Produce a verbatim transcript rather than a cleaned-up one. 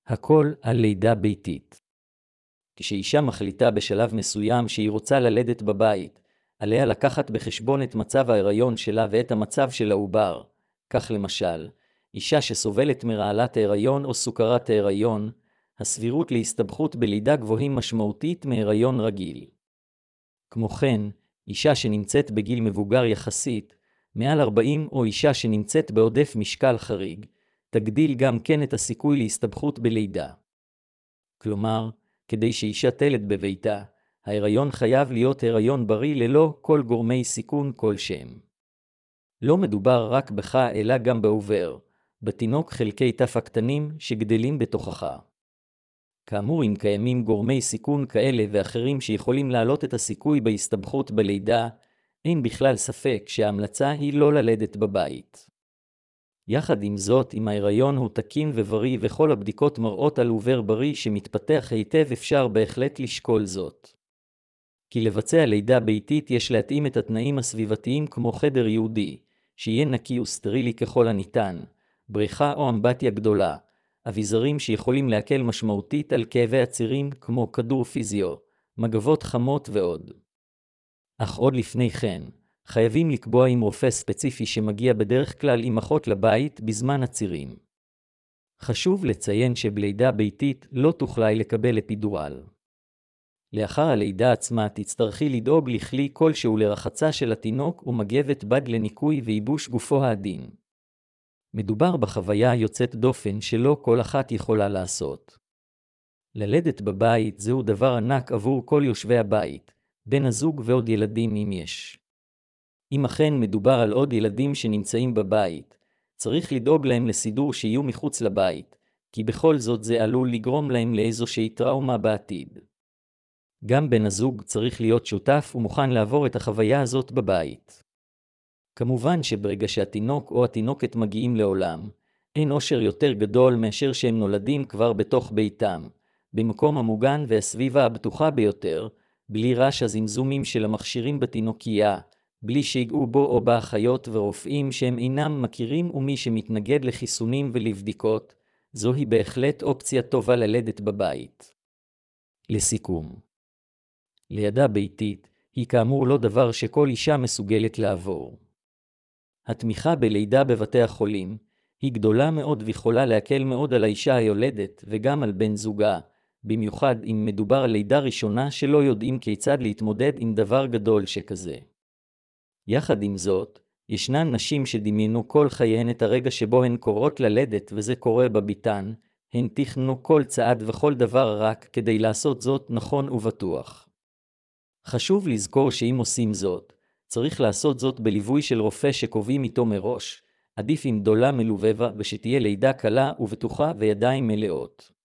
הכל על לידה ביתית. כשאישה מחליטה בשלב מסוים שהיא רוצה ללדת בבית, עליה לקחת בחשבון את מצב ההיריון שלה ואת המצב של העובר. כך למשל, אישה שסובלת מרעלת ההיריון או סוכרת ההיריון, הסבירות להסתבכות בלידה גבוהים משמעותית מהיריון רגיל. כמו כן, אישה שנמצאת בגיל מבוגר יחסית, מעל ארבעים או אישה שנמצאת בעודף משקל חריג, תגדיל גם כן את הסיכוי להסתבכות בלידה. כלומר, כדי שאישה תלד בביתה, ההיריון חייב להיות הריון בריא ללא כל גורמי סיכון כלשהם. לא מדובר רק בך אלא גם בעובר, בתינוק חלקי תף הקטנים שגדלים בתוכך. כאמור, אם קיימים גורמי סיכון כאלה ואחרים שיכולים להעלות את הסיכוי בהסתבכות בלידה, אין בכלל ספק שההמלצה היא לא ללדת בבית. יחד עם זאת, אם ההיריון הוא תקין ובריא וכל הבדיקות מראות על עובר בריא שמתפתח היטב, אפשר בהחלט לשקול זאת. כי לבצע לידה ביתית יש להתאים את התנאים הסביבתיים כמו חדר ייעודי, שיהיה נקי וסטרילי ככל הניתן, בריכה או אמבטיה גדולה, אביזרים שיכולים להקל משמעותית על כאבי הצירים כמו כדור פיזיו, מגבות חמות ועוד. אך עוד לפני כן, חייבים לקבוע עם רופא ספציפי שמגיע בדרך כלל עם אחות לבית בזמן הצירים. חשוב לציין שבלידה ביתית לא תוכלי לקבל אפידורל. לאחר הלידה עצמה תצטרכי לדאוג לכלי כלשהו לרחצה של התינוק ומגבת בד לניקוי וייבוש גופו העדין. מדובר בחוויה יוצאת דופן שלא כל אחת יכולה לעשות. ללדת בבית זהו דבר ענק עבור כל יושבי הבית, בן הזוג ועוד ילדים אם יש. אם אכן מדובר על עוד ילדים שנמצאים בבית, צריך לדאוג להם לסידור שיהיו מחוץ לבית, כי בכל זאת זה עלול לגרום להם לאיזושהי טראומה בעתיד. גם בן הזוג צריך להיות שותף ומוכן לעבור את החוויה הזאת בבית. כמובן שברגע שהתינוק או התינוקת מגיעים לעולם, אין אושר יותר גדול מאשר שהם נולדים כבר בתוך ביתם, במקום המוגן והסביבה הבטוחה ביותר, בלי רעש הזמזומים של המכשירים בתינוקייה, בלי שיגעו בו או באחיות ורופאים שהם אינם מכירים ומי שמתנגד לחיסונים ולבדיקות, זוהי בהחלט אופציה טובה ללדת בבית. לסיכום, לידה ביתית היא כאמור לא דבר שכל אישה מסוגלת לעבור. התמיכה בלידה בבתי החולים היא גדולה מאוד ויכולה להקל מאוד על האישה היולדת וגם על בן זוגה, במיוחד אם מדובר על לידה ראשונה שלא יודעים כיצד להתמודד עם דבר גדול שכזה. יחד עם זאת, ישנן נשים שדמיינו כל חייהן את הרגע שבו הן קוראות ללדת וזה קורה בביתן, הן תכננו כל צעד וכל דבר רק כדי לעשות זאת נכון ובטוח. חשוב לזכור שאם עושים זאת, צריך לעשות זאת בליווי של רופא שקובעים איתו מראש, עדיף עם דולה מלובבה ושתהיה לידה קלה ובטוחה וידיים מלאות.